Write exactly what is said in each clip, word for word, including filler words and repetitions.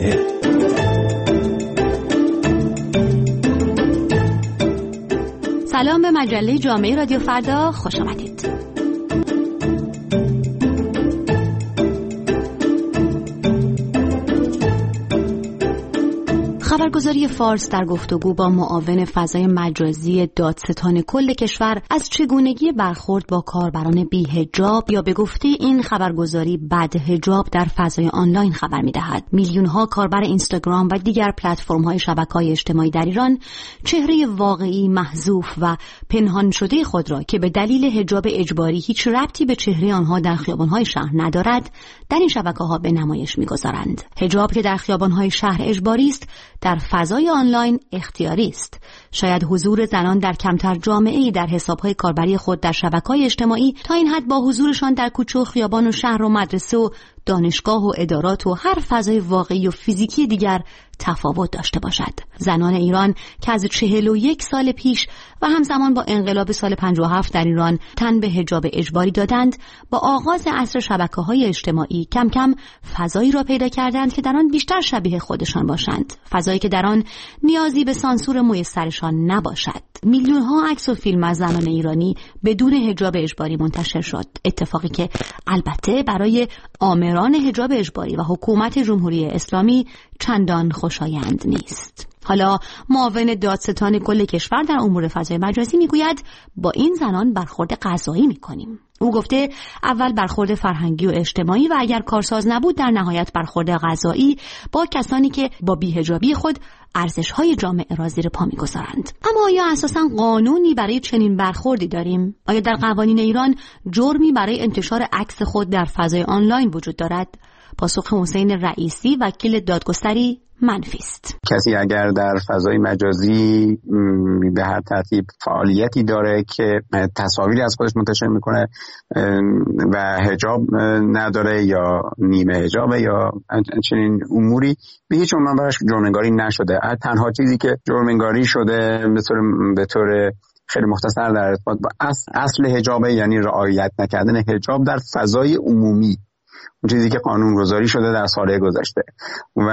جامعه. سلام به مجله جامعه رادیو فردا، خوش آمدید. خبرگزاری فارس در گفتگو با معاون فضای مجازی دادستان کل کشور از چگونگی برخورد با کاربران بی‌حجاب یا به گفته این خبرگزاری بدحجاب در فضای آنلاین خبر می‌دهد. میلیون‌ها کاربر اینستاگرام و دیگر پلتفرم‌های شبکه‌های اجتماعی در ایران چهره واقعی محذوف و پنهان شده خود را که به دلیل حجاب اجباری هیچ ربطی به چهره آنها در خیابان‌های شهر ندارد، در این شبکه‌ها به نمایش می‌گذارند. حجاب که در خیابان‌های شهر اجباری است، در فضای آنلاین اختیاری است. شاید حضور زنان در کمتر جامعه‌ای در حساب‌های کاربری خود در شبکه‌های اجتماعی تا این حد با حضورشان در کوچه و خیابان و شهر و مدرسه و دانشگاه و ادارات و هر فضای واقعی و فیزیکی دیگر تفاوت داشته باشد. زنان ایران که از چهل و یک سال پیش و همزمان با انقلاب سال پنجاه و هفت در ایران تن به حجاب اجباری دادند، با آغاز عصر شبکه‌های اجتماعی کم کم فضایی را پیدا کردند که در آن بیشتر شبیه خودشان باشند، فضایی که در آن نیازی به سانسور میسرشان نباشد. میلیون‌ها عکس و فیلم از زنان ایرانی بدون حجاب اجباری منتشر شد، اتفاقی که البته برای آمران حجاب اجباری و حکومت جمهوری اسلامی چندان خوشایند نیست. حالا معاون دادستان کل کشور در امور فضای مجازی میگوید با این زنان برخورد قضایی میکنیم. او گفته اول برخورد فرهنگی و اجتماعی و اگر کارساز نبود در نهایت برخورد قضایی با کسانی که با بی‌حجابی خود ارزش‌های جامعه را زیر پا می‌گذارند. اما آیا اساساً قانونی برای چنین برخوردی داریم؟ آیا در قوانین ایران جرمی برای انتشار عکس خود در فضای آنلاین وجود دارد؟ پاسخ حسین رئیسی وکیل دادگستری منفی است. کسی اگر در فضای مجازی به هر ترتیب فعالیتی داره که تصاویری از خودش منتشر میکنه و حجاب نداره یا نیمه حجابه یا چنین اموری، به هیچ عنوان براش جرم‌انگاری نشده. تنها چیزی که جرم‌انگاری شده به طور به طور خیلی مختصر در ارتباط با اصل, اصل حجابه، یعنی رعایت نکردن حجاب در فضای عمومی، اون چیزی که قانون گذاری شده در سال گذشته و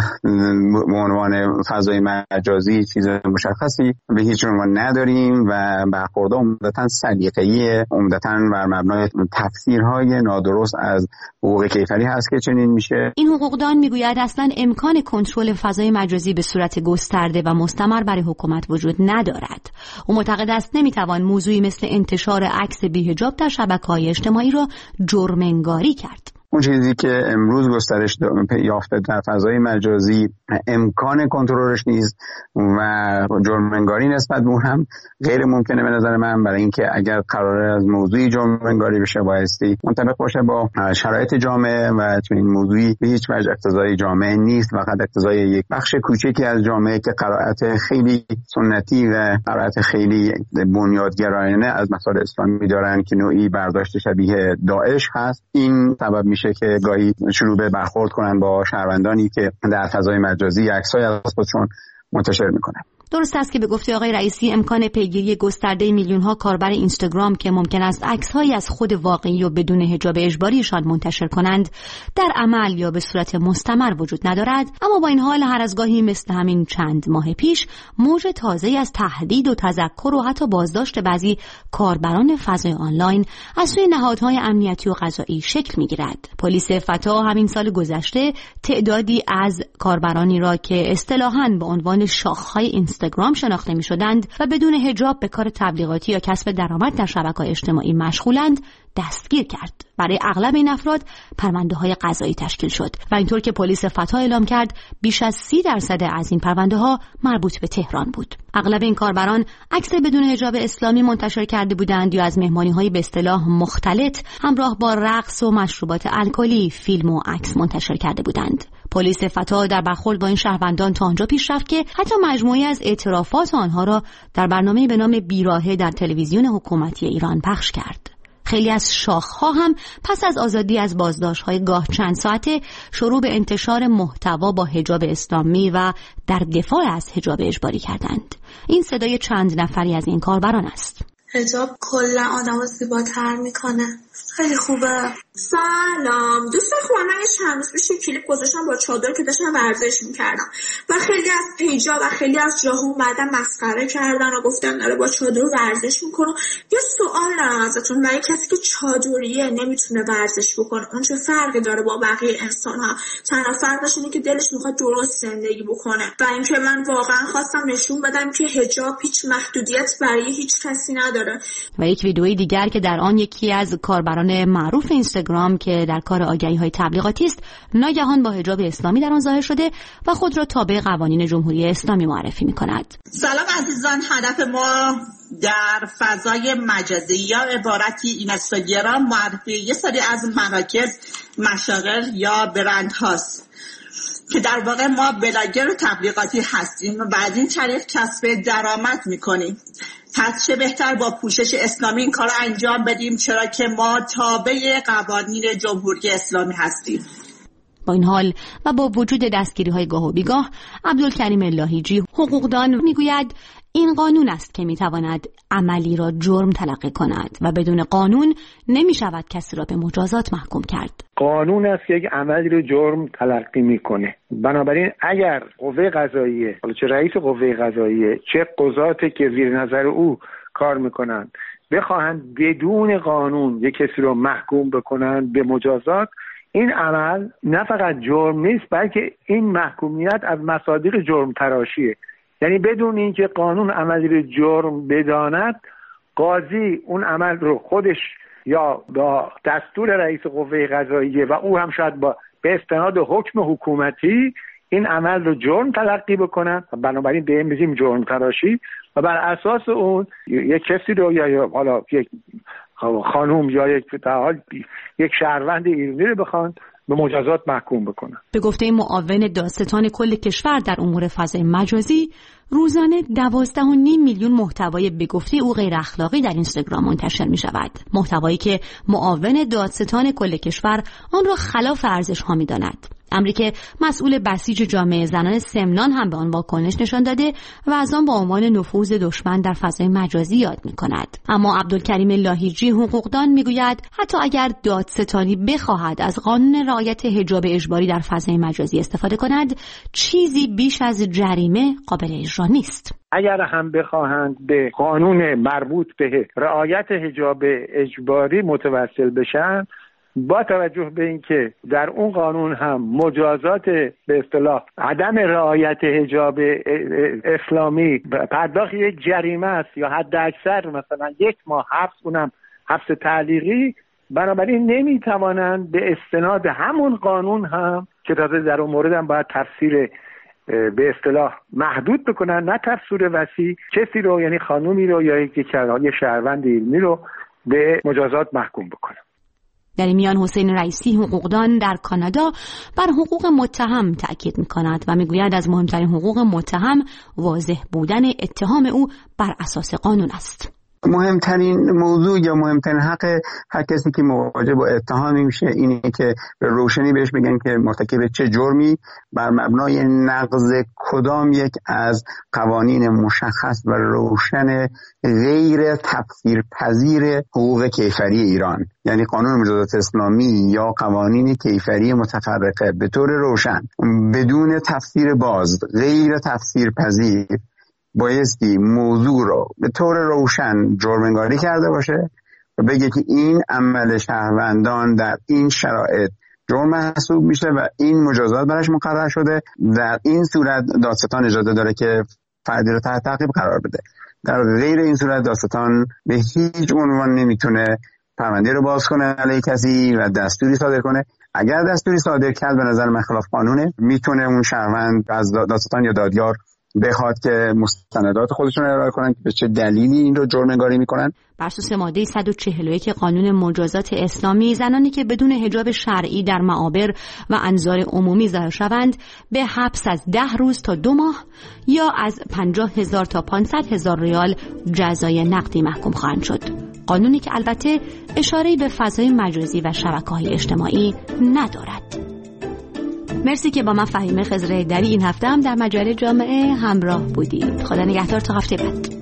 به عنوان فضای مجازی چیز مشخصی به هیچ عنوان نداریم و برخوردها عمدتاً سلیقه‌ای، عمدتاً بر مبنای تفسیرهای نادرست از حقوق کیفری هست که چنین میشه. این حقوقدان میگوید اصلاً امکان کنترل فضای مجازی به صورت گسترده و مستمر برای حکومت وجود ندارد. او معتقد است نمیتوان موضوعی مثل انتشار عکس بی‌حجاب در شبکه‌های اجتماعی را جرم‌انگاری کرد. اون چیزی که امروز گسترش یافته در فضای مجازی امکان کنترلش نیست و جرم‌انگاری نسبت به اون هم غیر ممکنه به نظر من، برای اینکه اگر قراره از موضوعی جرم‌انگاری بشه بایستی منطبق باشه با شرایط جامعه و چنین موضوعی به هیچ وجه اقتضای جامعه نیست، فقط اقتضای یک بخش کوچکی از جامعه که قرائت خیلی سنتی و قرائت خیلی بنیادگرایانه از مسائل اسلامی دارن که نوعی برداشت شبیه داعش هست. این سبب میشه که گاهی شروع به برخورد کنن با شهروندانی که در فضای مجازی عکسای از خودشون منتشر میکنن. درست است که به گفته آقای رئیسی امکان پیگیری گسترده میلیون‌ها کاربر اینستاگرام که ممکن است عکس‌هایی از خود واقعی و بدون حجاب اجباریشان منتشر کنند در عمل یا به صورت مستمر وجود ندارد، اما با این حال هر از گاهی مثل همین چند ماه پیش موج تازه‌ای از تهدید و تذکر و حتی بازداشت بعضی کاربران فضای آنلاین از سوی نهادهای امنیتی و قضایی شکل می‌گیرد. پلیس فتا همین سال گذشته تعدادی از کاربرانی را که اصطلاحاً به عنوان شاخ‌های اینستاگرام شناخته می‌شدند و بدون حجاب به کار تبلیغاتی یا کسب درآمد در شبکه‌های اجتماعی مشغولند دستگیر کرد. برای اغلب این افراد پرونده‌های قضایی تشکیل شد و اینطور که پلیس فتا اعلام کرد بیش از سی درصد از این پرونده‌ها مربوط به تهران بود. اغلب این کاربران عکس بدون حجاب اسلامی منتشر کرده بودند یا از مهمانی‌های به اصطلاح مختلط همراه با رقص و مشروبات الکلی فیلم و عکس منتشر کرده بودند. پلیس فتا در برخورد با این شهروندان تا آنجا پیش رفت که حتی مجموعی از اعترافات آنها را در برنامه‌ای به نام بیراهه در تلویزیون حکومتی ایران پخش کرد. خیلی از شاخ‌ها هم پس از آزادی از بازداشت‌های گاه چند ساعته شروع به انتشار محتوا با حجاب اسلامی و در دفاع از حجاب اجباری کردند. این صدای چند نفری از این کاربران است. حجاب کلا آدمو زیباتر میکنه خیلی خوبه. سلام دوستان خوبم. من یه چند روز پیش کلیپ گذاشتم با چادر که داشتم ورزش میکردم و خیلی از پیجا و خیلی از جاها اومدن مسخره کردن و گفتن داره با چادر ورزش میکنه. یه سوال دارم ازتون، برای کسی که چادریه نمیتونه ورزش بکنه اون چه فرقی داره با بقیه انسان ها؟ تنها فرقش اینه که دلش میخواد درست زندگی بکنه و اینکه من واقعا خواستم نشون بدم که حجاب هیچ محدودیت برای هیچ کسی نداره. و یک ویدئوی دیگر که در آن یکی از کاربران معروف اینستاگرام که در کار آگهی‌های تبلیغاتی است ناگهان با حجاب اسلامی در آن ظاهر شده و خود را تابع قوانین جمهوری اسلامی معرفی می‌کند. سلام عزیزان، هدف ما در فضای مجازی یا عبارتی اینستاگرام معرفی یه سری از مراکز، مشاغل یا برند هاست که در واقع ما بلاگر و تبلیغاتی هستیم و بعد این طریق کسب درآمد میکنیم. پس چه بهتر با پوشش اسلامی این کار انجام بدیم، چرا که ما تابع قوانین جمهوری اسلامی هستیم. با این حال و با وجود دستگیری‌های گاه و بیگاه، عبدالکریم لاهیجی حقوقدان میگوید این قانون است که میتواند عملی را جرم تلقی کند و بدون قانون نمیشود کسی را به مجازات محکوم کرد. قانون است که یک عملی رو جرم تلقی میکنه. بنابراین اگر قوه قضاییه، حالا چه رئیس قوه قضاییه چه قضاتی که زیر نظر او کار میکنن بخواهند بدون قانون یک کسی رو محکوم بکنن به مجازات، این عمل نه فقط جرم نیست بلکه این محکومیت از مصادیق جرم تراشیه. یعنی بدون اینکه قانون عملی رو جرم بداند، قاضی اون عمل رو خودش یا با دستور رئیس قوه قضاییه و او هم شاید با به استناد حکم حکومتی این عمل رو جرم تلقی بکنن و بنابراین به این میگیم جرم تراشی و بر اساس اون یک کسی رو یا حالا یک خانوم یا یک حال یک شهروند ایرانی رو بخوان به مجازات محکوم بکنن. به گفته معاون دادستان کل کشور در امور فضای مجازی، روزانه دوازده و نیم میلیون محتوای به گفته او غیر اخلاقی در اینستاگرام منتشر می شود. محتوایی که معاون دادستان کل کشور آن را خلاف ارزش ها می داند. امری که مسئول بسیج جامعه زنان سمنان هم به آن واکنش نشان داده و از آن با عنوان نفوذ دشمن در فضای مجازی یاد می کند. اما عبدالکریم لاهیجی حقوقدان می گوید حتی اگر دادستانی بخواهد از قانون رعایت حجاب اجباری در فضای مجازی استفاده کند، چیزی بیش از جریمه قابل اجرا نیست. اگر هم بخواهند به قانون مربوط به رعایت حجاب اجباری متوسل بشن، با توجه به اینکه در اون قانون هم مجازات به اصطلاح عدم رعایت حجاب اسلامی پرداخت یک جریمه است یا حد اکثر مثلا یک ماه حبس، اونم حبس تعلیقی، بنابراین نمیتوانند به استناد همون قانون هم که تازه در اون مورد هم باید تفسیر به اصطلاح محدود بکنن، نه تفسیر وسیع، کسی رو یعنی خانومی رو یا یک شهروند ایرانی رو به مجازات محکوم بکنن. در این میان حسین رئیسی حقوقدان در کانادا بر حقوق متهم تأکید می‌کند و میگوید از مهمترین حقوق متهم واضح بودن اتهام او بر اساس قانون است. مهمترین موضوع یا مهمترین حق هر کسی که مواجه با اتهامی میشه اینه که به روشنی بهش بگن که مرتکب چه جرمی بر مبنای نقض کدام یک از قوانین مشخص و روشن غیر تفسیرپذیر حقوق کیفری ایران، یعنی قانون مجازات اسلامی یا قوانین کیفری متفرقه، به طور روشن بدون تفسیر باز غیر تفسیرپذیر بایستی موضوع رو به طور روشن جرم‌انگاری کرده باشه و بگه که این عمل شهروندان در این شرایط جرم محسوب میشه و این مجازات براش مقرر شده. در این صورت دادستان اجازه داره که فردی رو تحت تعقیب قرار بده. در غیر این صورت دادستان به هیچ عنوان نمیتونه پرونده رو باز کنه علیه کسی و دستوری صادر کنه. اگر دستوری صادر کرد به نظر من خلاف قانونه، میتونه اون شهروند از دادستان یا دادیار بخواد که مستندات خودشون رو ارائه کنن که به چه دلیلی این رو جرم‌انگاری میکنن. بر اساس ماده صد و چهل و یک قانون مجازات اسلامی، زنانی که بدون حجاب شرعی در معابر و انظار عمومی ظاهر شوند به حبس از ده روز تا دو ماه یا از پنجاه هزار تا پانصد هزار ریال جزای نقدی محکوم خواهند شد. قانونی که البته اشاره‌ای به فضای مجازی و شبکه‌های اجتماعی ندارد. مرسی که با من فهیمه خضره‌ایدری این هفته هم در مجله جامعه همراه بودید. خدا نگهدار تا هفته بعد.